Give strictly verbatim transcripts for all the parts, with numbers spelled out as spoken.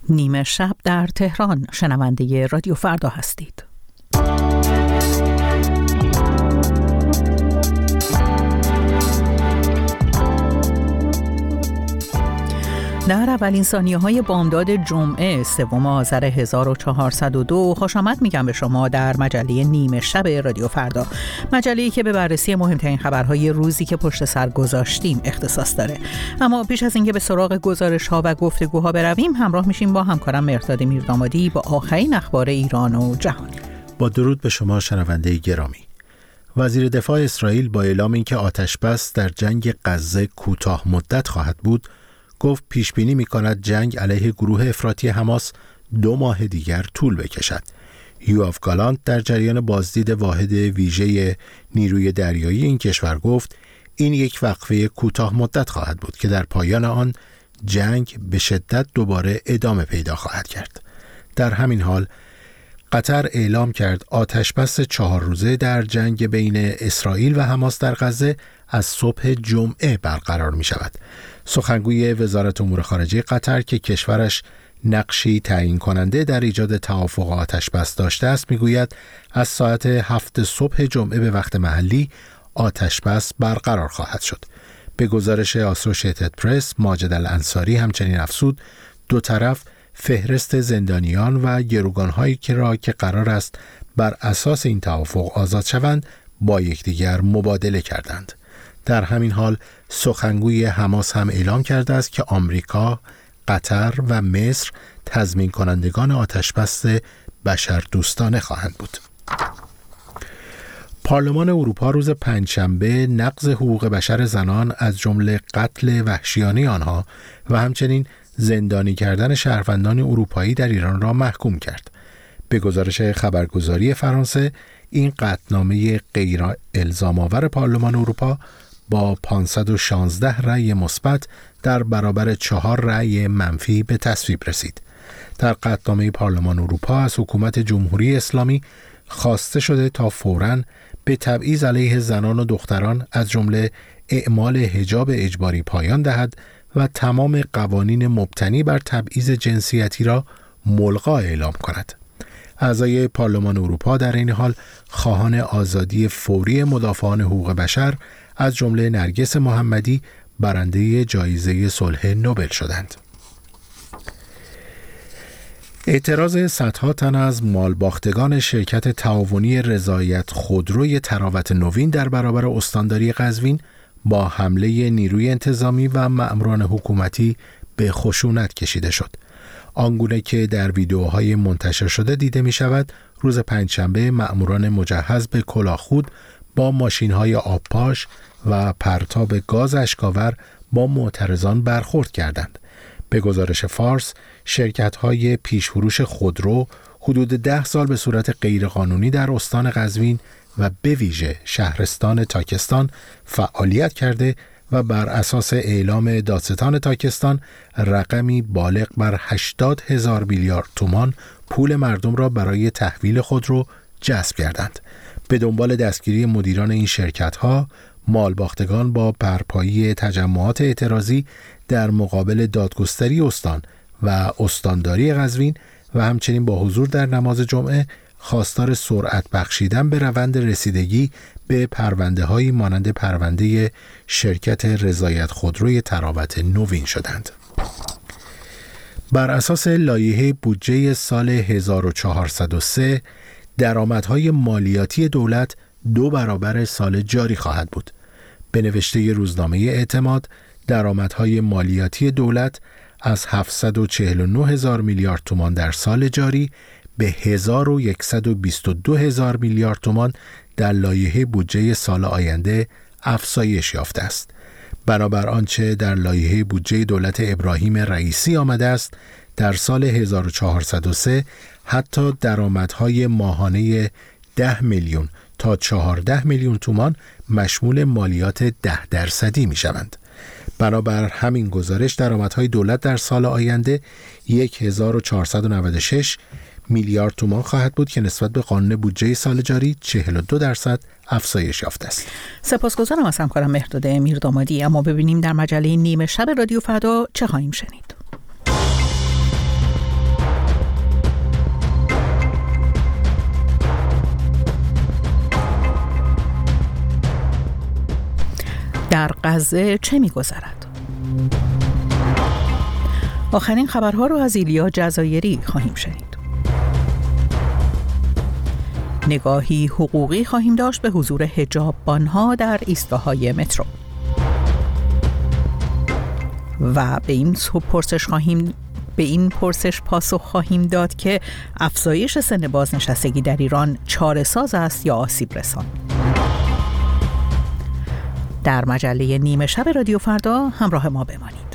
نیمه شب در تهران، شنونده رادیو فردا هستید. در اولین ثانیه‌های بامداد جمعه سوم آذر هزار و چهارصد و دو خوش آمد میگم به شما در مجله نیمه شب رادیو فردا، مجله‌ای که به بررسی مهمترین خبرهای روزی که پشت سر گذاشتیم اختصاص داره. اما پیش از اینکه به سراغ گزارش‌ها و گفتگوها برویم، همراه میشیم با همکارم مهرداد میردامادی با آخرین اخبار ایران و جهان. با درود به شما شنونده گرامی. وزیر دفاع اسرائیل با اعلام اینکه آتش‌بس در جنگ غزه کوتاه مدت خواهد بود، گفت پیش بینی می‌کند جنگ علیه گروه افراطی حماس دو ماه دیگر طول بکشد. یوآف گالانت در جریان بازدید واحد ویژه نیروی دریایی این کشور گفت این یک وقفه کوتاه مدت خواهد بود که در پایان آن جنگ به شدت دوباره ادامه پیدا خواهد کرد. در همین حال قطر اعلام کرد آتش‌بس چهار روزه در جنگ بین اسرائیل و حماس در غزه از صبح جمعه برقرار می شود. سخنگوی وزارت امور خارجه قطر که کشورش نقشی تعیین کننده در ایجاد توافق آتش‌بس داشته است میگوید از ساعت هفت صبح جمعه به وقت محلی آتش‌بس برقرار خواهد شد. به گزارش آسوشیتد پرس، ماجد الانصاری همچنین افزود دو طرف فهرست زندانیان و گروگان‌هایی که را که قرار است بر اساس این توافق آزاد شوند با یکدیگر مبادله کردند. در همین حال سخنگوی حماس هم اعلام کرده است که آمریکا، قطر و مصر تضمین کنندگان آتش‌بس بشردوستانه خواهند بود. پارلمان اروپا روز پنجشنبه نقض حقوق بشر زنان از جمله قتل وحشیانه آنها و همچنین زندانی کردن شهروندان اروپایی در ایران را محکوم کرد. به گزارش خبرگزاری فرانسه، این قطعنامه غیر الزام آور پارلمان اروپا با پانصد و شانزده رأی مثبت در برابر چهار رأی منفی به تصویب رسید. در قطعنامه پارلمان اروپا از حکومت جمهوری اسلامی خواسته شده تا فوراً به تبعیض علیه زنان و دختران از جمله اعمال حجاب اجباری پایان دهد و تمام قوانین مبتنی بر تبعیض جنسیتی را ملغا اعلام کند. اعضای پارلمان اروپا در این حال خواهان آزادی فوری مدافعان حقوق بشر از جمله نرگس محمدی برنده جایزه صلح نوبل شدند. اعتراض صدها تن از مالباختگان شرکت تعاونی رضایت خودروی تراوت نوین در برابر استانداری قزوین با حمله نیروی انتظامی و مأموران حکومتی به خشونت کشیده شد. آنگونه که در ویدیوهای منتشر شده دیده می شود، روز پنجشنبه مأموران مجهز به کلاهخود با ماشین‌های آبپاش و پرتاب گاز اشک‌آور با معترضان برخورد کردند. به گزارش فارس، شرکت‌های پیشفروش خودرو حدود ده سال به صورت غیرقانونی در استان قزوین و به ویژه شهرستان تاکستان فعالیت کرده و بر اساس اعلام دادستان تاکستان رقمی بالغ بر هشتاد هزار میلیارد تومان پول مردم را برای تحویل خودرو جذب کردند. به دنبال دستگیری مدیران این شرکت‌ها، مالباختگان با برپایی تجمعات اعتراضی در مقابل دادگستری استان و استانداری قزوین و همچنین با حضور در نماز جمعه خواستار سرعت بخشیدن به روند رسیدگی به پرونده‌هایی مانند پرونده شرکت رضایت خودروی تراوت نوین شدند. بر اساس لایحه بودجه سال هزار و چهارصد و سه، درآمدهای مالیاتی دولت دو برابر سال جاری خواهد بود. به نوشته روزنامه اعتماد، درآمدهای مالیاتی دولت از هفتصد و چهل و نه هزار میلیارد تومان در سال جاری به هزار و صد و بیست و دو هزار میلیارد تومان در لایحه بودجه سال آینده افزایش یافته است. بنابر آنچه در لایحه بودجه دولت ابراهیم رئیسی آمده است، در سال هزار و چهارصد و سه حتی درآمدهای ماهانه ده میلیون تا چهارده میلیون تومان مشمول مالیات ده درصدی می شوند. بنابر همین گزارش درآمدهای دولت در سال آینده هزار و چهارصد و نود و شش میلیارد تومان خواهد بود که نسبت به قانون بودجه سال جاری چهل و دو درصد افزایش یافته است. سپاسگزارم از همکارم مهرداد میردامادی. اما ببینیم در مجله نیمه شب رادیو فردا چه خواهیم شنید. غزه چه می‌گذرد؟ آخرین خبرها رو از ایلیا جزایری خواهیم شنید. نگاهی حقوقی خواهیم داشت به حضور حجاببان‌ها در ایستگاه‌های مترو. و به این پرسش خواهیم به این پرسش پاسخ خواهیم داد که افزایش سن بازنشستگی در ایران چاره‌ساز است یا آسیب رسان. در مجله نیمه شب رادیو فردا همراه ما بمانید.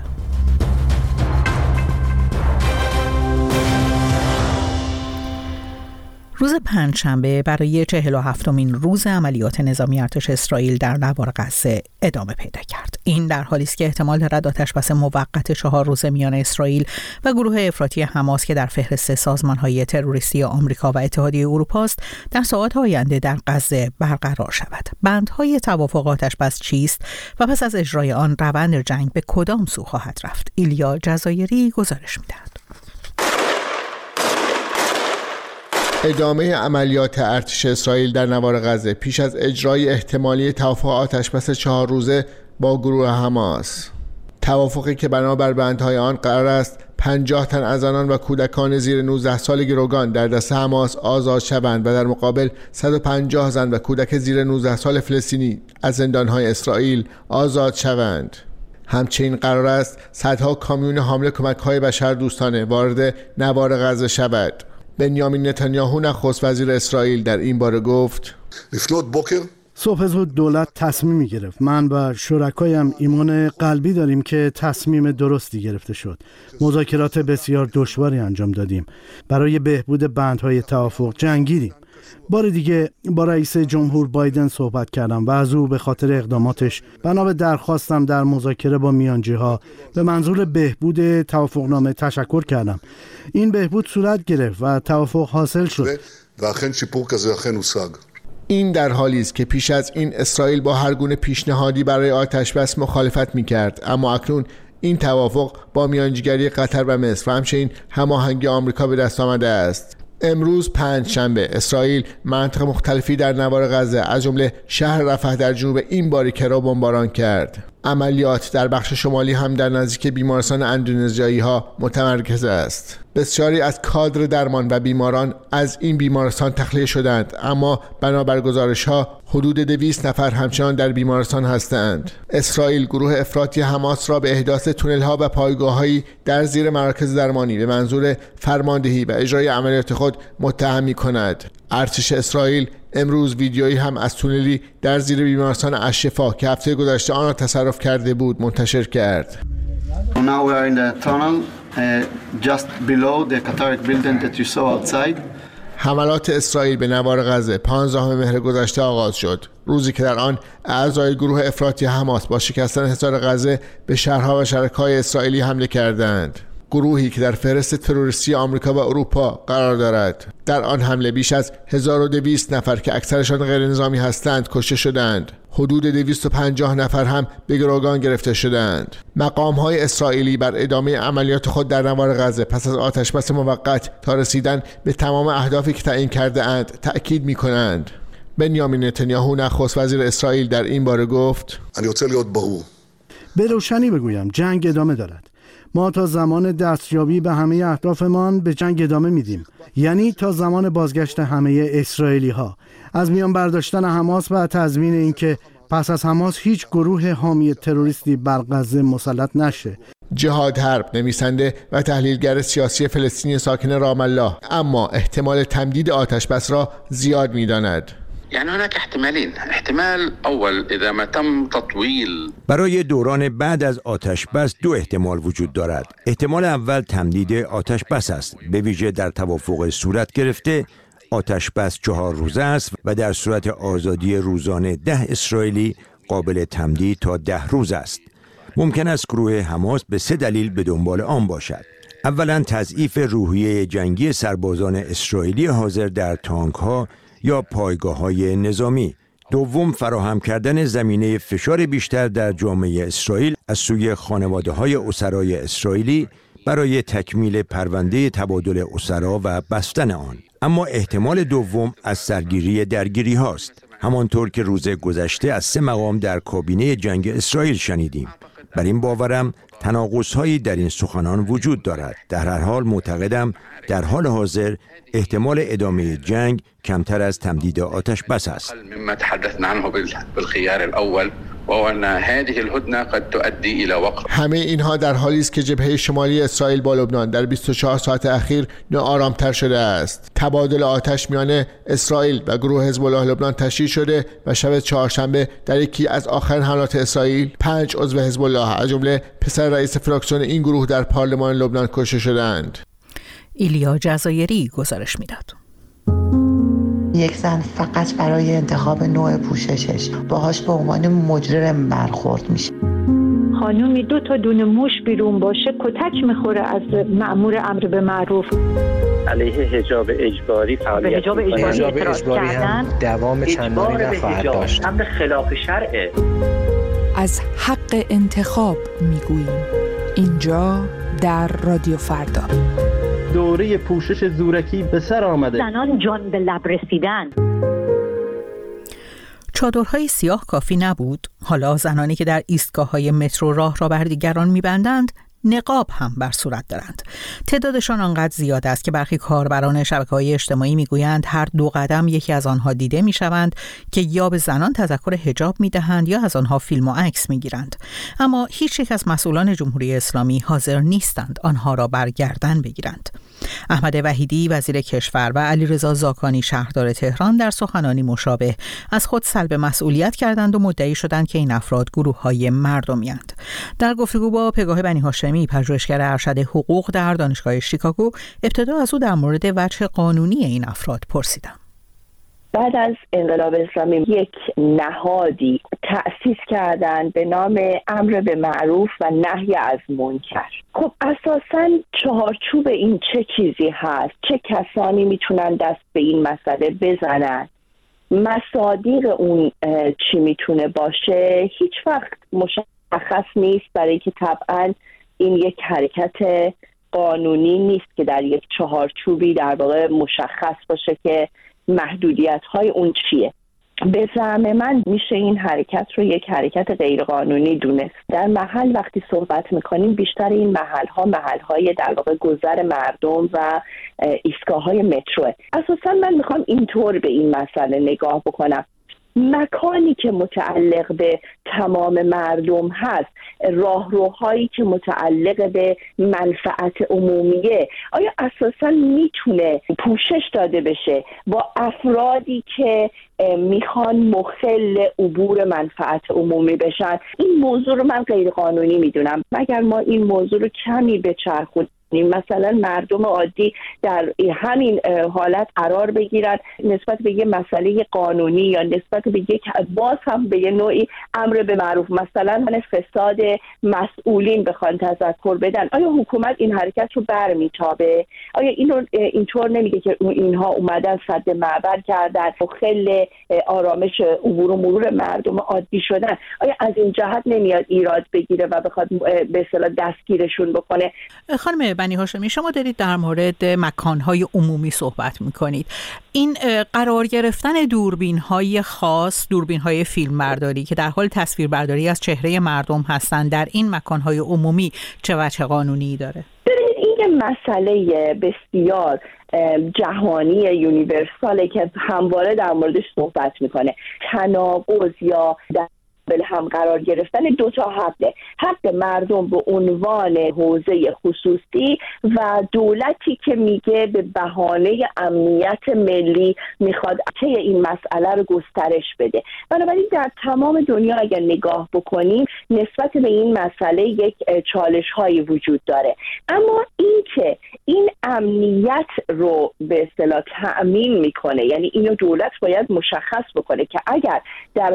روز پنجشنبه برای چهل و هفتمین روز عملیات نظامی ارتش اسرائیل در نوار غزه ادامه پیدا کرد. این در حالی است که احتمال رد آتش‌بس موقت چهار روزه میان اسرائیل و گروه افراطی حماس که در فهرست سازمان‌های تروریستی آمریکا و اتحادیه اروپا است در ساعات آینده در غزه برقرار شود. بندهای توافق آتش‌بس چیست و پس از اجرای آن روند جنگ به کدام سو خواهد رفت؟ ایلیا جزایری گزارش می‌دهد. ادامه عملیات ارتش اسرائیل در نوار غزه پیش از اجرای احتمالی توافق آتش‌بس چهار روزه با گروه حماس. توافقی که بنابر بندهای آن قرار است پنجاه تن از زنان و کودکان زیر نوزده سال گروگان در دست حماس آزاد شوند و در مقابل صد و پنجاه زن و کودک زیر نوزده سال فلسطینی از زندانهای اسرائیل آزاد شوند. همچنین قرار است صدها کامیون حامل کمک‌های بشردوستانه وارد نوار غزه شود. بنیامین نتانیاهو نخست وزیر اسرائیل در این باره گفت: صبح زود دولت تصمیمی گرفت. من و شرکایم ایمان قلبی داریم که تصمیم درستی گرفته شد. مذاکرات بسیار دشواری انجام دادیم. برای بهبود بندهای توافق جنگیدیم. بار دیگه با رئیس جمهور بایدن صحبت کردم و از او به خاطر اقداماتش بنا به درخواستم در مذاکره با میانجی‌ها به منظور بهبود توافقنامه تشکر کردم. این بهبود صورت گرفت و توافق حاصل شد. این در حالی است که پیش از این اسرائیل با هر گونه پیشنهادی برای آتش‌بس مخالفت می‌کرد، اما اکنون این توافق با میانجیگری قطر و مصر و همچنین هماهنگی آمریکا به دست آمده است. امروز پنجشنبه اسرائیل مناطق مختلفی در نوار غزه از جمله شهر رفح در جنوب این باریکه را بمباران کرد. عملیات در بخش شمالی هم در نزدیک بیمارستان اندونزیایی ها متمرکز است. بسیاری از کادر درمان و بیماران از این بیمارستان تخلیه شدند، اما بنابر گزارش ها حدود دویست نفر همچنان در بیمارستان هستند. اسرائیل گروه افراطی حماس را به احداث تونل ها و پایگاه هایی در زیر مراکز درمانی به منظور فرماندهی و اجرای عملیات خود متهم می‌کند. ارتش اسرائیل امروز ویدیویی هم از تونلی در زیر بیمارستان الشفا که هفته گذشته آن را تصرف کرده بود منتشر کرد. Now we are in the tunnel uh, just below the Qatari building that you saw outside. حملات اسرائیل به نوار غزه پانزدهم مهر گذشته آغاز شد، روزی که در آن اعضای گروه افراطی حماس با شکستن حصار غزه به شهرها و شرکای اسرائیلی حمله کردند. گروهی که در فهرست تروریستی آمریکا و اروپا قرار دارد. در آن حمله بیش از هزار و دویست نفر که اکثرشان غیر نظامی هستند کشته شدند. حدود دویست و پنجاه نفر هم به گروگان گرفته شدند. مقام‌های اسرائیلی بر ادامه عملیات خود در نوار غزه پس از آتش‌بس موقت تا رسیدن به تمام اهدافی که تعیین کرده اند تأکید می‌کنند. بنیامین نتانیاهو نخست وزیر اسرائیل در این باره گفت: به روشنی بگویم جنگ ادامه دارد. ما تا زمان دستیابی به همه اهدافمان به جنگ ادامه میدیم، یعنی تا زمان بازگشت همه اسرائیلی ها، از میان برداشتن حماس و تضمین اینکه پس از حماس هیچ گروه حامی تروریستی بر غزه مسلط نشه. جهاد حرب نویسنده و تحلیلگر سیاسی فلسطینی ساکن رام الله اما احتمال تمدید آتش‌بس را زیاد می‌داند. يعني هناك احتمالين. احتمال اول اذا ما تم تطويل برای دوران بعد از آتش‌بس دو احتمال وجود دارد. احتمال اول تمدید آتش‌بس است، به ویژه در توافق صورت گرفته آتش‌بس چهار روزه است و در صورت آزادی روزانه ده اسرائیلی قابل تمدید تا ده روز است. ممکن است گروه حماس به سه دلیل به دنبال آن باشد. اولا تضعیف روحیه جنگی سربازان اسرائیلی حاضر در تانک‌ها یا پایگاه‌های نظامی. دوم فراهم کردن زمینه فشار بیشتر در جامعه اسرائیل از سوی خانواده‌های اسرای اسرائیلی برای تکمیل پرونده تبادل اسرا و بستن آن. اما احتمال دوم از سرگیری درگیری هاست. همانطور که روز گذشته از سه مقام در کابینه جنگ اسرائیل شنیدیم. بر این باورم تناقض‌هایی در این سخنان وجود دارد. در هر حال معتقدم در حال حاضر احتمال ادامه جنگ کمتر از تمدید آتش بس است. مما تحدثنا عنه بالخيار الاول وأن هذه الهدنة قد تؤدي إلى وقف. همه اینها در حالی است که جبهه شمالی اسرائیل با لبنان در بیست و چهار ساعت اخیر ناآرام‌تر شده است. تبادل آتش میان اسرائیل و گروه حزب الله لبنان تشدید شده و شب چهارشنبه در یکی از آخرین حملات اسرائیل پنج عضو حزب الله از جمله پسر رئیس فراکسیون این گروه در پارلمان لبنان کشته شدند. ایلیا جزایری گزارش میداد. یک زن فقط برای انتخاب نوع پوششش باهاش به عنوان مجرم برخورد میشه. خانومی دو تا دونه موش بیرون باشه کتک میخوره از مأمور امر به معروف. علیه حجاب اجباری فعالیت حجاب اجباری, حجاب اجباری هم دوام چندانی نخواهد داشت. امر خلاف شرعه. از حق انتخاب میگوییم اینجا در رادیو فردا. دوره پوشش زورکی به سر آمده. زنان جان به لب رسیدن. چادرهای سیاه کافی نبود. حالا زنانی که در ایستگاه‌های مترو راه را بر دیگران می‌بندند نقاب هم بر صورت دارند. تعدادشان آنقدر زیاد است که برخی کاربران شبکه‌های اجتماعی میگویند هر دو قدم یکی از آنها دیده میشوند که یا به زنان تذکر حجاب میدهند یا از آنها فیلم و عکس میگیرند. اما هیچ یک از مسئولان جمهوری اسلامی حاضر نیستند آنها را بر گردن بگیرند. احمد وحیدی وزیر کشور و علیرضا زاکانی شهردار تهران در سخنانی مشابه از خود سلب مسئولیت کردند و مدعی شدند که این افراد گروه‌های مردمی‌اند. در گفتگو با پگاه بنی هاشمی پژوهشگر ارشد حقوق در دانشگاه شیکاگو ابتدا از او در مورد وجه قانونی این افراد پرسیدم. بعد از انقلاب اسلامی یک نهادی تأسیس کردن به نام امر به معروف و نهی از منکر. خب اساساً چهارچوب این چه چیزی هست؟ چه کسانی میتونن دست به این مسئله بزنن؟ مصادیق اون چی میتونه باشه؟ هیچ وقت مشخص نیست، برای که طبعاً این یک حرکت قانونی نیست که در یک چهارچوبی در واقع مشخص باشه که محدودیت‌های اون چیه. به زعم من میشه این حرکت رو یک حرکت غیرقانونی دونست. در محل وقتی صحبت میکنیم بیشتر این محل‌ها محل‌های در واقع گذر مردم و ایستگاه‌های متروه. اساساً من میخوام اینطور به این مسئله نگاه بکنم. مکانی که متعلق به تمام مردم هست، راهروهایی که متعلق به منفعت عمومیه، آیا اساساً میتونه پوشش داده بشه با افرادی که میخوان مخل عبور منفعت عمومی بشن؟ این موضوع رو من غیر قانونی میدونم. مگر ما این موضوع رو کمی بچرخونیم، مثلا مردم عادی در همین حالت قرار بگیرن نسبت به یه مسئله قانونی یا نسبت به یک باز هم به یه نوعی امر به معروف، مثلا من فساد مسئولین بخوان تذکر بدن، آیا حکومت این حرکت رو برمیتابه؟ آیا اینو اینطور نمیگه که اینها اومدن سد معبر کردن و خل آرامش عبور و مرور مردم عادی شدن؟ آیا از این جهت نمیاد ایراد بگیره و بخواد به اصطلاح دستگیرشون بکنه؟ خانم بنی هاشمی، شما دارید در مورد مکان‌های عمومی صحبت می‌کنید. این قرار گرفتن دوربین‌های خاص، دوربین‌های فیلمبرداری که در حال تصویربرداری از چهره مردم هستند، در این مکان‌های عمومی چه وجه قانونی داره؟ ببینید این مسئله بسیار جهانی یونیورساله که همواره در موردش صحبت می‌کنه. تناقض یا در هم قرار گرفتن دو تا حقه، حق مردم به عنوان حوزه خصوصی و دولتی که میگه به بهانه امنیت ملی میخواد طی این مسئله رو گسترش بده. بنابراین در تمام دنیا اگر نگاه بکنیم نسبت به این مسئله یک چالش هایی وجود داره، اما این که این امنیت رو به اصطلاح تأمین میکنه، یعنی اینو دولت باید مشخص بکنه که اگر در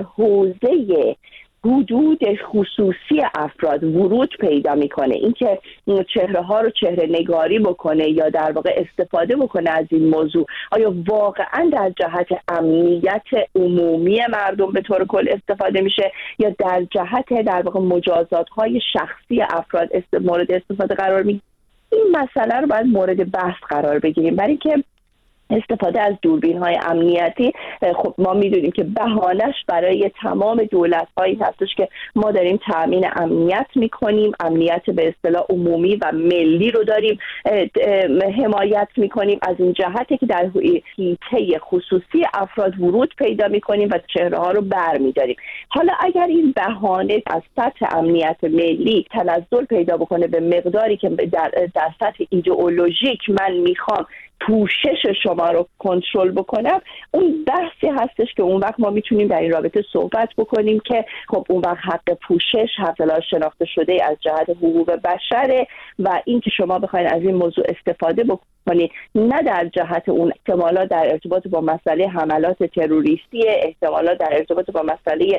حوزه حدود خصوصی افراد ورود پیدا میکنه، اینکه چهره ها رو چهره نگاری بکنه یا در واقع استفاده بکنه از این موضوع، آیا واقعا در جهت امنیت عمومی مردم به طور کل استفاده میشه یا در جهت در واقع مجازات های شخصی افراد مورد استفاده قرار میگیره؟ این مسئله رو باید مورد بحث قرار بگیریم، برای که استفاده از دوربین‌های امنیتی، خب ما می‌دونیم که بهانه‌اش برای تمام دولت‌هایی هستش که ما داریم تأمین امنیت می‌کنیم، امنیت به اصطلاح عمومی و ملی رو داریم حمایت می‌کنیم، از این جهتی که در حیطه خصوصی افراد ورود پیدا می‌کنیم و چهره‌ها رو برمی‌داریم. حالا اگر این بهانه از سطح امنیت ملی تنزل پیدا بکنه به مقداری که در, در سطح ایدئولوژیک من می‌خوام پوشش شما رو کنترل بکنم، اون بحثی هستش که اون وقت ما میتونیم در این رابطه صحبت بکنیم که خب اون وقت حق پوشش حق اعلام شناخته شده از جهت حقوق بشره و این که شما بخواید از این موضوع استفاده بکنید نه در جهت اون احتمالات در ارتباط با مسئله حملات تروریستی، احتمالات در ارتباط با مسئله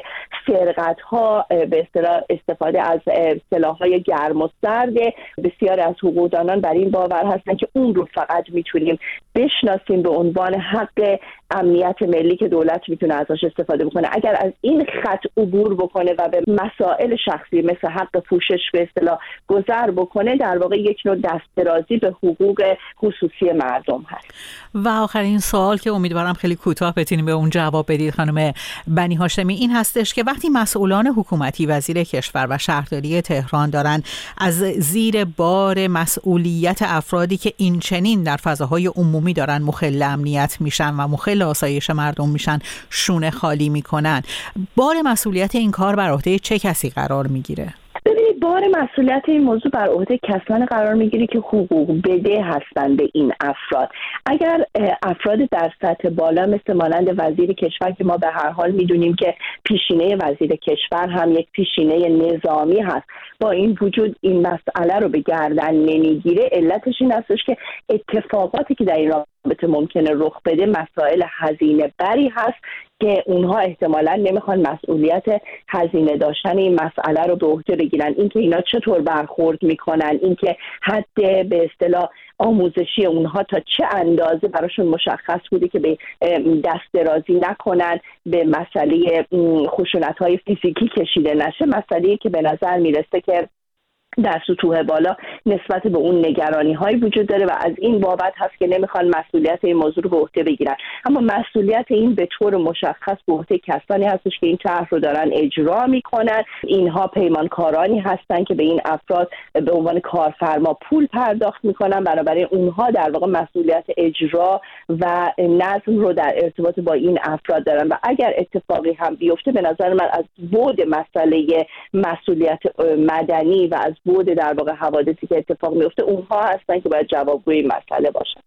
سرقت‌ها، به اصطلاح استفاده از سلاح‌های گرم و سرد. بسیار از حقوقدانان بر این باور هستن که اون رو فقط میتونیم بشناسیم به عنوان حق امنیت ملی که دولت میتونه ازش استفاده بکنه. اگر از این خط عبور بکنه و به مسائل شخصی مثل حق پوشش به اصطلاح گذر بکنه، در واقع یک نوع دستدرازی به حقوق خصوصی مردم هست. و آخرین سوال که امیدوارم خیلی کوتاه بتونیم به اون جواب بدید خانم بنی هاشمی این هستش که وقتی مسئولان حکومتی، وزیر کشور و شهرداری تهران دارن از زیر بار مسئولیت افرادی که این چنین در فضاهای عمومی دارن مخل امنیت میشن و مخل آسایش مردم میشن شونه خالی میکنن، بار مسئولیت این کار بر عهده چه کسی قرار میگیره؟ ببینید بار مسئولیت این موضوع بر عهده کسانی قرار میگیره که حقوق بده هستن به این افراد. اگر افراد در سطح بالا مثل مانند وزیر کشور که ما به هر حال میدونیم که پیشینه وزیر کشور هم یک پیشینه نظامی هست، با این وجود این مسئله رو به گردن نمیگیره، علتش این هستش که اتفاقاتی که در این رابطه ممکنه رخ بده مسائل هزینه بری هست که اونها احتمالاً نمیخوان مسئولیت هزینه داشتن این مسئله رو به عهده بگیرن. اینکه اینا چطور برخورد میکنن، اینکه حد به اصطلاح آموزشی اونها تا چه اندازه براشون مشخص بوده که به دست درازی نکنن، به مسئله خشونت‌های فیزیکی کشیده نشه، مسئله‌ای که به نظر میرسه که در سطوح بالا نسبت به اون نگرانی های وجود داره و از این بابت هست که نمیخوان مسئولیت این موضوع رو به عهده بگیرن. اما مسئولیت این به طور مشخص به عهده کسانی هستش که این طرح رو دارن اجرا میکنن. اینها پیمانکارانی هستن که به این افراد به عنوان کارفرما پول پرداخت میکنن، بنابراین اونها در واقع مسئولیت اجرا و نظم رو در ارتباط با این افراد دارن و اگر اتفاقی هم بیفته به نظر من از بعد مسئله مسئولیت مدنی و از بود در واقع حوادثی که اتفاق میفته اونها هستن که باید جوابگوی این مسئله باشن.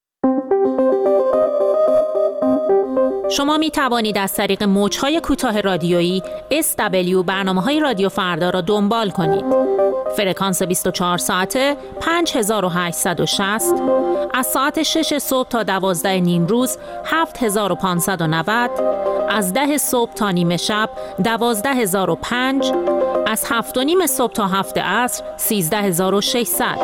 شما می توانید از طریق موج‌های کوتاه رادیویی اس دبلیو برنامه‌های رادیو فردا را دنبال کنید. فرکانس بیست و چهار ساعته پنج هزار و هشتصد و شصت، از ساعت شش صبح تا دوازده نیم روز هفت هزار و پانصد و نود، از ده صبح تا نیمه شب دوازده هزار و پنج، از هفت و نیم صبح تا هفت عصر سیزده هزار و ششصد.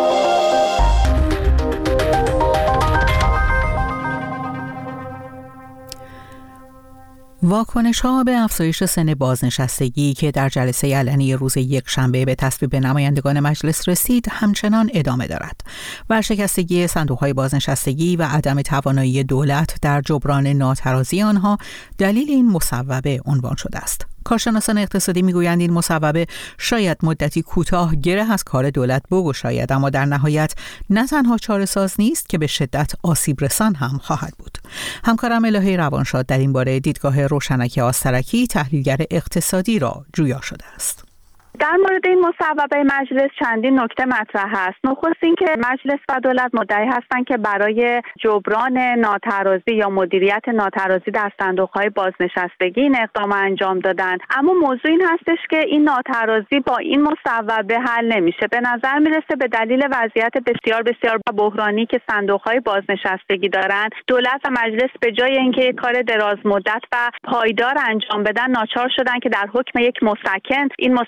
واکنش ها به افزایش سن بازنشستگی که در جلسه علنی روز یکشنبه به تصویب نمایندگان مجلس رسید همچنان ادامه دارد. ورشکستگی صندوق‌های بازنشستگی و عدم توانایی دولت در جبران ناترازی آنها دلیل این مصوبه عنوان شده است. کارشناسان اقتصادی میگویند این مصوبه شاید مدتی کوتاه گره از کار دولت بگشاید، اما در نهایت نه تنها چاره‌ساز نیست که به شدت آسیب رسان هم خواهد بود. همکارم الهه روانشاد در این باره دیدگاه روشنک آسترکی تحلیلگر اقتصادی را جویا شده است. در مورد این مصوبه مجلس چندین نکته مطرح است. نخست این که مجلس و دولت مدعی هستند که برای جبران ناترازی یا مدیریت ناترازی در صندوق‌های بازنشستگی این اقدام انجام دادند، اما موضوع این هستش که این ناترازی با این مصوبه حل نمیشه. به نظر میرسه به دلیل وضعیت بسیار بسیار بحرانی که صندوق‌های بازنشستگی دارند، دولت و مجلس به جای اینکه یک کار دراز مدت و پایدار انجام بدن ناچار شدن که در حکم یک مسکن این مصوبه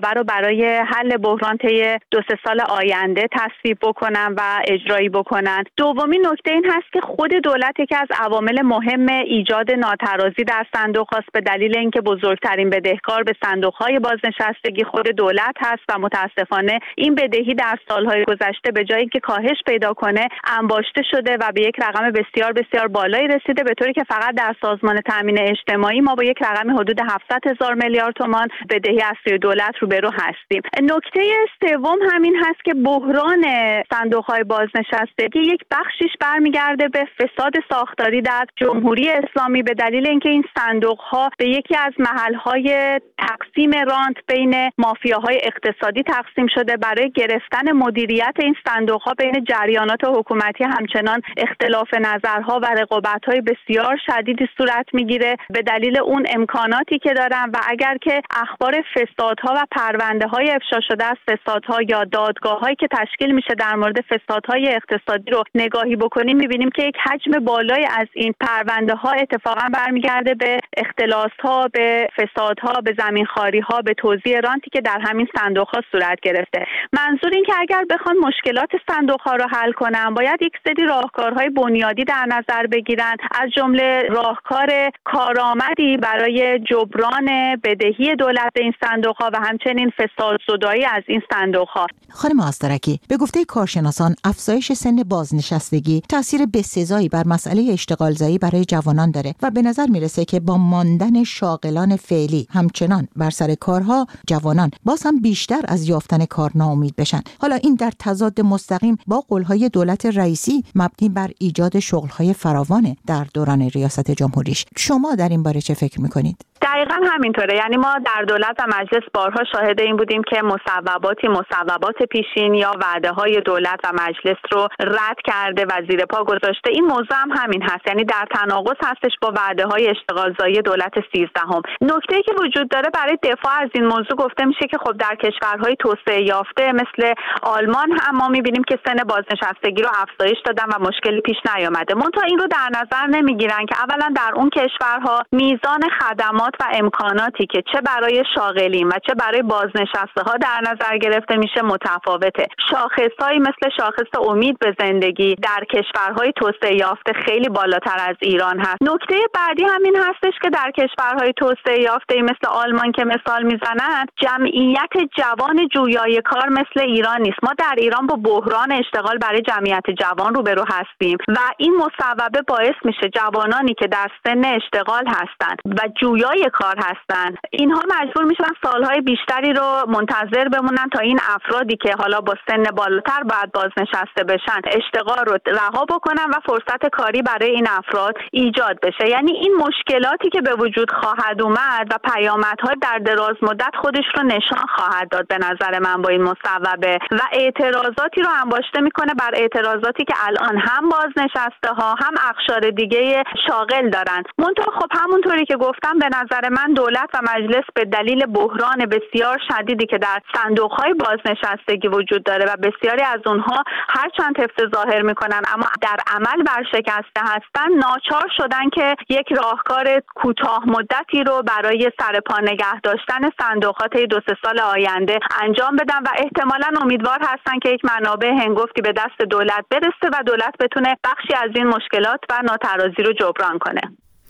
منابع رو برای حل بحران طی دو سه سال آینده تصویب بکنن و اجرایی بکنن. دومین نکته این هست که خود دولت یکی از عوامل مهم ایجاد ناترازی در صندوق هاست به دلیل اینکه بزرگترین بدهکار به صندوق های بازنشستگی خود دولت هست و متاسفانه این بدهی در سالهای گذشته به جایی که کاهش پیدا کنه انباشته شده و به یک رقم بسیار بسیار بالایی رسیده، به طوری که فقط در سازمان تامین اجتماعی ما با یک رقم حدود هفتصد هزار میلیارد تومان بدهی از سوی دولت روبرو هستیم. نکته سوم همین هست که بحران صندوق‌های بازنشستگی یک بخشیش برمیگرده به فساد ساختاری در جمهوری اسلامی به دلیل اینکه این صندوق‌ها به یکی از محل‌های تقسیم رانت بین مافیاهای اقتصادی تقسیم شده. برای گرفتن مدیریت این صندوق‌ها بین جریانات حکومتی همچنان اختلاف نظرها و رقابت‌های بسیار شدیدی صورت می‌گیره به دلیل اون امکاناتی که دارن و اگر که اخبار فسادها و پرونده‌های افشا شده از فسادها یا دادگاه‌هایی که تشکیل میشه در مورد فسادهای اقتصادی رو نگاهی بکنیم می‌بینیم که یک حجم بالایی از این پرونده‌ها اتفاقا برمیگرده به اختلاس‌ها، به فسادها، به زمینخواری‌ها، به توزیع رانتی که در همین صندوق‌ها صورت گرفته. منظور این که اگر بخوان مشکلات صندوق‌ها رو حل کنن باید یک سری راهکارهای بنیادی در نظر بگیرن، از جمله راهکار کارآمدی برای جبران بدهی دولت به این صندوق‌ها و همچنین فسادزدایی از این صندوق‌ها. خانم آسترکی، به گفته کارشناسان افزایش سن بازنشستگی تاثیر بسزایی بر مسئله اشتغالزایی برای جوانان داره و به نظر میرسه که با ماندن شاغلان فعلی همچنان بر سر کارها جوانان باز هم بیشتر از یافتن کار ناامید بشن. حالا این در تضاد مستقیم با قولهای دولت رئیسی مبنی بر ایجاد شغل‌های فراوانه در دوران ریاست جمهوریش. شما در این باره چه فکر می‌کنید؟ دقیقاً همینطوره. یعنی ما در دولت و مجلس بارها شاهد این بودیم که مصوباتی مصوبات پیشین یا وعده‌های دولت و مجلس رو رد کرده و زیر پا گذاشته. این موضوع هم همین هست، یعنی در تناقض هستش با وعده‌های اشتغالزایی دولت سیزدهم. نکته‌ای که وجود داره برای دفاع از این موضوع گفته میشه که خب در کشورهای توسعه یافته مثل آلمان هم ما می‌بینیم که سن بازنشستگی رو افزایش دادن و مشکلی پیش نیامده. منتها این رو در نظر نمیگیرن که اولا در اون کشورها میزان خدمات و امکاناتی که چه برای شاغلین و چه برای بازنشسته ها در نظر گرفته میشه متفاوته. شاخصهایی مثل شاخص امید به زندگی در کشورهای توسعه یافته خیلی بالاتر از ایران هست. نکته بعدی همین هستش که در کشورهای توسعه یافته مثل آلمان که مثال میزنن جمعیت جوان جویای کار مثل ایران نیست. ما در ایران با بحران اشتغال برای جمعیت جوان روبرو هستیم و این مصوبه باعث میشه جوانانی که در سن اشتغال هستند و جویای کار هستن اینها مجبور میشن سالهای بیشتری رو منتظر بمونن تا این افرادی که حالا با سن بالاتر باید بازنشسته بشن اشتغال رو رها بکنن و فرصت کاری برای این افراد ایجاد بشه. یعنی این مشکلاتی که به وجود خواهد اومد و پیامدها در دراز مدت خودش رو نشان خواهد داد به نظر من با این مصوبه و اعتراضاتی رو انباشته میکنه بر اعتراضاتی که الان هم بازنشسته ها هم اقشار دیگه شاغل دارن. منتها خب همونطوری که گفتم به نظر من دولت و مجلس به دلیل بحران بسیار شدیدی که در صندوق‌های بازنشستگی وجود داره و بسیاری از اونها هرچند طفل ظاهر میکنن اما در عمل ورشکسته هستن ناچار شدن که یک راهکار کوتاه مدتی رو برای سرپا نگه داشتن صندوقات دو سه سال آینده انجام بدن و احتمالاً امیدوار هستن که یک منابع هنگفتی به دست دولت برسه و دولت بتونه بخشی از این مشکلات و ناترازی رو جبران کنه.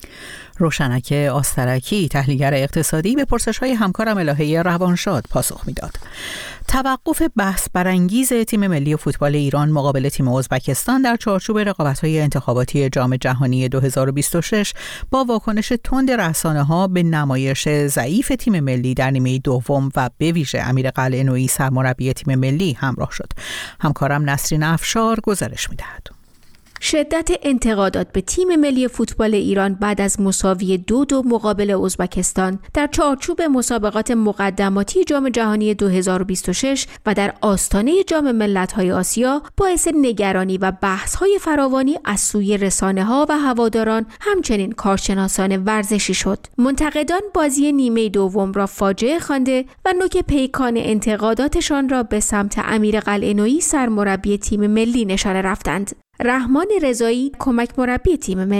روشنک آسترکی تحلیلگر اقتصادی به پرسش‌های همکارم الهه روانشاد پاسخ میداد. توقف بحث برانگیز تیم ملی فوتبال ایران مقابل تیم ازبکستان در چارچوب رقابت‌های انتخاباتی جام جهانی دو هزار و بیست و شش با واکنش تند رسانه‌ها به نمایش ضعیف تیم ملی در نیمه دوم و به ویژه امیر قلعه‌نویی سرمربی تیم ملی همراه شد. همکارم نسرین افشار گزارش می‌دهد. شدت انتقادات به تیم ملی فوتبال ایران بعد از مساوی دو دو مقابل ازبکستان در چارچوب مسابقات مقدماتی جام جهانی دو هزار و بیست و شش و در آستانه جام ملت‌های آسیا باعث نگرانی و بحث‌های فراوانی از سوی رسانه‌ها و هواداران همچنین کارشناسان ورزشی شد. منتقدان بازی نیمه دوم را فاجعه خوانده و نوک پیکان انتقاداتشان را به سمت امیر قلعه‌نویی سرمربی تیم ملی نشانه رفتند. رحمان رضایی کمک مربی تیم ملی: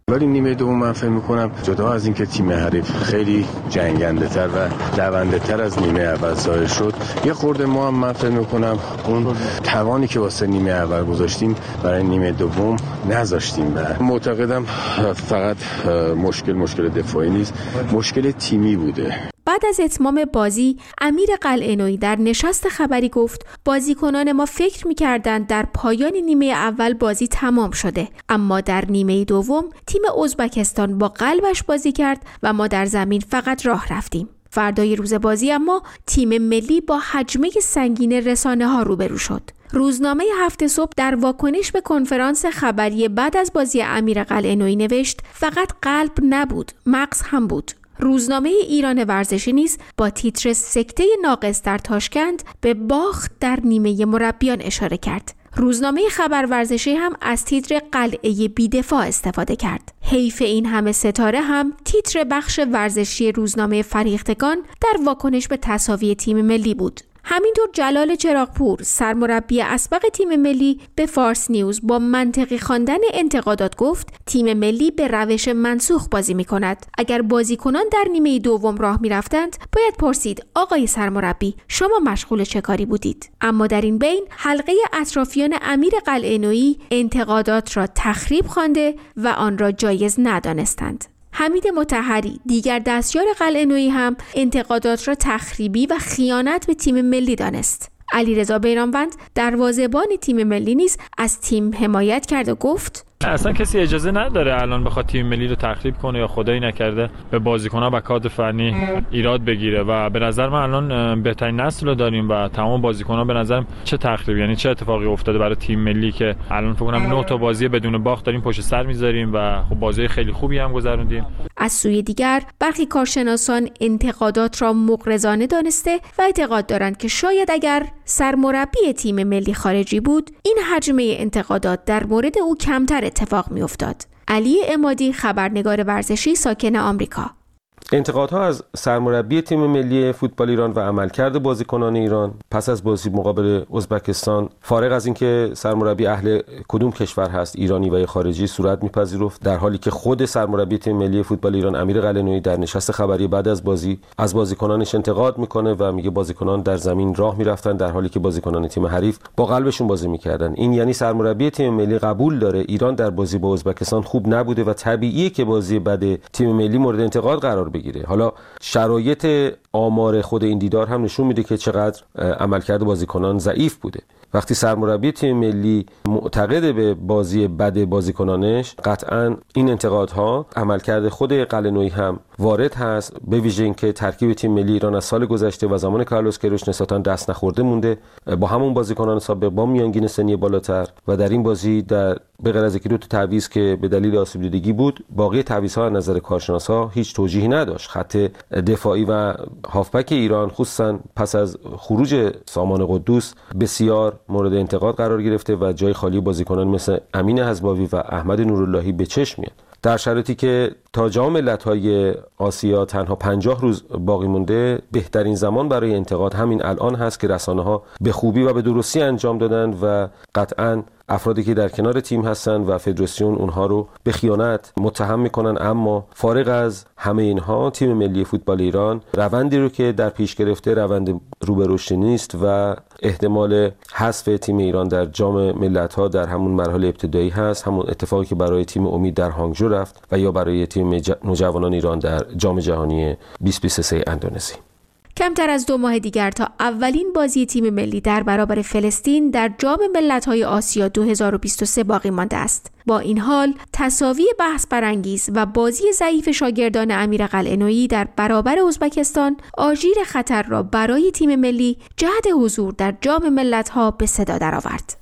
ولی نیمه دوم من فکر می‌کنم جدا از اینکه تیم حریف خیلی جنگنده‌تر و دونده‌تر از نیمه اول ظاهر شد، یه خورده ما هم من فکر می‌کنم اون توانی که واسه نیمه اول گذاشتیم برای نیمه دوم نذاشتیم. و معتقدم فقط مشکل مشکل دفاعی نیست، مشکل تیمی بوده. بعد از اتمام بازی امیر قلعه‌نویی در نشست خبری گفت بازیکنان ما فکر می‌کردند در پایان نیمه اول بازی تمام شده، اما در نیمه دوم تیم ازبکستان با قلبش بازی کرد و ما در زمین فقط راه رفتیم. فردای روز بازی اما تیم ملی با هجمه سنگین رسانه‌ها روبرو شد. روزنامه هفت صبح در واکنش به کنفرانس خبری بعد از بازی امیر قلعه‌نویی نوشت فقط قلب نبود، مغز هم بود. روزنامه ایران ورزشی نیز با تیتر سکته ناقص در تاشکند به باخت در نیمه مربیان اشاره کرد. روزنامه خبر ورزشی هم از تیتر قلعه بی‌دفاع استفاده کرد. حیف این همه ستاره هم تیتر بخش ورزشی روزنامه فریختگان در واکنش به تساوی تیم ملی بود. همینطور جلال چراغپور سرمربی اسبق تیم ملی به فارس نیوز با منطقی خواندن انتقادات گفت تیم ملی به روش منسوخ بازی می کند. اگر بازیکنان در نیمه دوم راه می رفتند باید پرسید آقای سرمربی شما مشغول چه کاری بودید؟ اما در این بین حلقه اطرافیان امیر قلعه‌نویی انتقادات را تخریب خوانده و آن را جایز ندانستند. حمید مطهری دیگر دستیار قلعه‌نویی هم انتقادات را تخریبی و خیانت به تیم ملی دانست. علیرضا بیرانوند دروازه‌بان تیم ملی نیز از تیم حمایت کرد و گفت اصلا کسی اجازه نداره الان بخواد تیم ملی رو تخریب کنه یا خدایی نکرده به بازیکن‌ها و کادر فنی ایراد بگیره و به نظر من الان بهترین نسل رو داریم و تمام بازیکن‌ها به نظرم چه تخریب یعنی چه اتفاقی افتاده برای تیم ملی که الان فکر کنم نه تا بازی بدون باخت داریم پشت سر می‌ذاریم و خب بازی خیلی خوبی هم گذروندیم. از سوی دیگر برخی کارشناسان انتقادات را مغرضانه دانسته و اعتقاد دارند که شاید اگر سرمربی تیم ملی خارجی بود این حجمه انتقادات در مورد او کمتر اتفاق می افتاد. علی عمادی خبرنگار ورزشی ساکن آمریکا. انتقادها از سرمربی تیم ملی فوتبال ایران و عملکرد بازیکنان ایران پس از بازی مقابل ازبکستان فارغ از اینکه سرمربی اهل کدوم کشور هست ایرانی و یا خارجی صورت میپذیرفت، در حالی که خود سرمربی تیم ملی فوتبال ایران امیر قلعه‌نویی در نشست خبری بعد از بازی از بازیکنانش انتقاد میکنه و میگه بازیکنان در زمین راه میرفتن در حالی که بازیکنان تیم حریف با قلبشون بازی میکردن. این یعنی سرمربی تیم ملی قبول داره ایران در بازی با ازبکستان خوب نبوده و طبیعیه که بازی بعد تیم ملی مورد انتقاد قرار بگیره. حالا شرایط آمار خود این دیدار هم نشون میده که چقدر عملکرد بازیکنان ضعیف بوده. وقتی سرمربی تیم ملی معتقد به بازی بد بازیکنانش، قطعاً این انتقادها عملکرد خود قلعه‌نویی هم وارد هست، به ویژه اینکه ترکیب تیم ملی ایران از سال گذشته و زمان کارلوس کیروش نسبتاً دست نخورده مونده با همون بازیکنان سابق با میانگین سنی بالاتر و در این بازی در به غیر از یکی دو تا تعویض که به دلیل آسیب دیدگی بود، باقی تعویض‌ها از نظر کارشناسا هیچ توجیهی نداشت. خط دفاعی و هافبک ایران خصوصاً پس از خروج سامان قدوس بسیار مورد انتقاد قرار گرفته و جای خالی بازیکنان مثل امین حزباوی و احمد نوراللهی به چشم میاد. در شرایطی که تا جام ملت‌های آسیا تنها پنجاه روز باقی مونده، بهترین زمان برای انتقاد همین الان هست که رسانه‌ها به خوبی و به درستی انجام دادن و قطعاً افرادی که در کنار تیم هستن و فدراسیون اونها رو به خیانت متهم میکنن. اما فارغ از همه اینها تیم ملی فوتبال ایران روندی رو که در پیش گرفته روند رو به رشد نیست و احتمال حذف تیم ایران در جام ملت‌ها در همون مرحله ابتدایی هست، همون اتفاقی که برای تیم امید در هانگجو رفت و یا برای تیم نوجوانان ایران در جام جهانی بیست بیست و سه اندونزی. کمتر از دو ماه دیگر تا اولین بازی تیم ملی در برابر فلسطین در جام ملت‌های آسیا دو هزار و بیست و سه باقی مانده است. با این حال تساوی بحث برانگیز و بازی ضعیف شاگردان امیر قلعه‌نویی در برابر ازبکستان آژیر خطر را برای تیم ملی جهت حضور در جام ملت‌ها به صدا درآورد.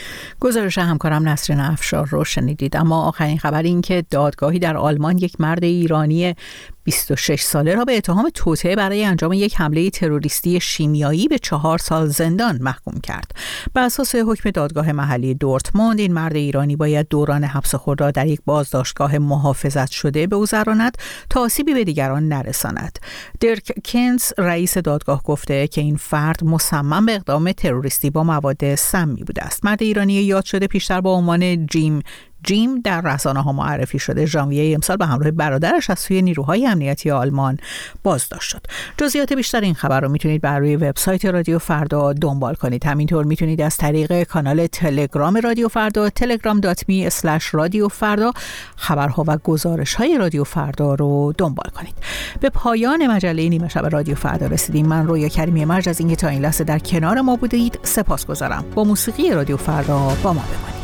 گزارش همکارم نسرین افشار رو شنیدید. اما آخرین خبر این که دادگاهی در آلمان یک مرد ایرانی بیست و شش ساله را به اتهام توطئه برای انجام یک حمله تروریستی شیمیایی به چهار سال زندان محکوم کرد. بر اساس حکم دادگاه محلی دورتموند این مرد ایرانی باید دوران حبس خود را در یک بازداشتگاه محافظت شده به او گذراند تا آسیبی به دیگران نرساند. درک کنز رئیس دادگاه گفته که این فرد مصمم به اقدام تروریستی با مواد سمی بوده است. مرد ایرانی یاد شده پیشتر با عنوان جیم جیم در رسانه‌ها معرفی شده ژانویه امسال به همراه برادرش از سوی نیروهای امنیتی آلمان بازداشت شد. جزئیات بیشتر این خبر رو میتونید بر روی وبسایت رادیو فردا دنبال کنید. همینطور میتونید از طریق کانال تلگرام رادیو فردا تلگرام دات می اسلش رادیو فردا خبرها و گزارش‌های رادیو فردا رو دنبال کنید. به پایان مجله نیمه شب رادیو فردا رسیدیم. من رویا کریمی مرج از اینکه تا این لحظه در کنار ما بودید سپاسگزارم. با موسیقی رادیو فردا با ما بمانید.